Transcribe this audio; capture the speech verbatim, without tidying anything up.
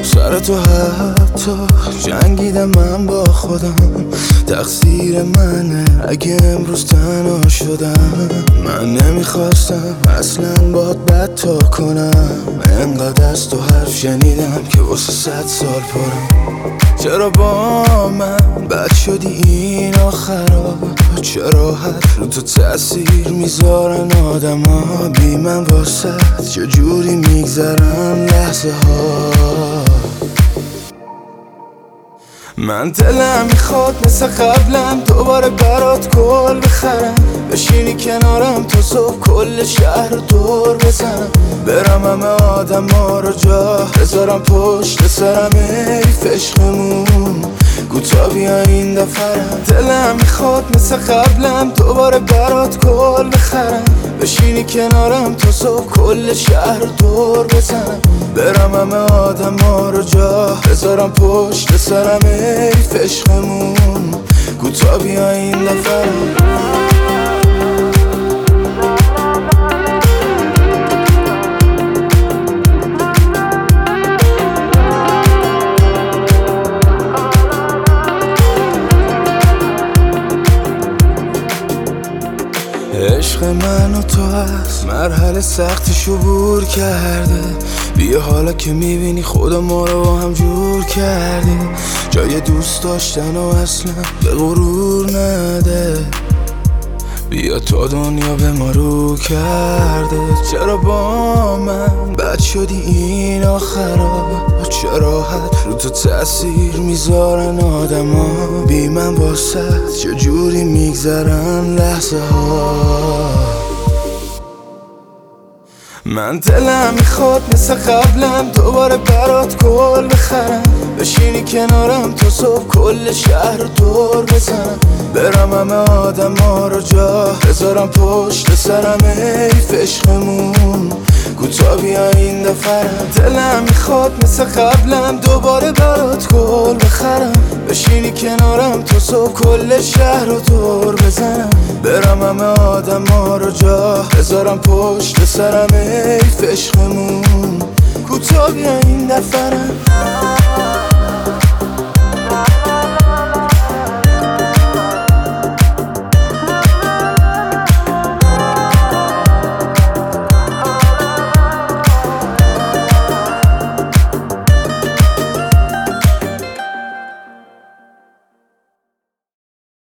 سر تو حتی جنگیدم من با خودم، تقصیر منه اگه امروز تنها شدم. من نمیخواستم اصلا باد بد تا کنم، انقدر از تو حرف شنیدم که واسه صد سال پرم. چرا با من بد شدی این آخرا؟ چرا حد رو تو تأثیر میذارن آدم ها بی من واسه چجوری میگذرن لحظه ها؟ من دلم میخواد مثل قبلم دوباره برات گل بخرم، بشینی کنارم تا صبح کل شهر رو دور بزنم، برم همه آدم ها رو جا بذارم پشت سرم. ای عشقمون کوتا بیا این دفرم. دلم میخواد مثل قبلم دوباره برات گل بخرم، بشینی کنارم تا صبح کل شهر رو دور بزنم، برم همه آدم ها رو جا بذارم پشت سرم. ای عشقمون کوتا بیا این دفرم. عشق من و تو از مرحله سختش عبور کرده، بیا حالا که میبینی خدا ما رو با هم جور کرده، جای دوست داشتن و اصلا به غرور نده، بیا تا دنیا به ما رو کرده. چرا با من بد شدی این آخرا؟ چرا حد رو تو تأثیر میذارن آدم ها بی من واسه چجوری میگذرن لحظه ها؟ من دلم میخواد مثل قبلم دوباره برات گل بخرم، بشینی کنارم تا صبح کل شهر رو دور بزنم، برم همه آدم ها رو جا بذارم پشت سرم. ای عشقمون کوتا بیا این دفرم. دلم میخواد مثل قبلم دوباره برات گل بخرم، بشینی کنارم تا صبح کل شهر رو دور بزنم، برم همه آدم ها رو جا بذارم پشت سرم. ای عشقمون کوتا بیا این دفرم.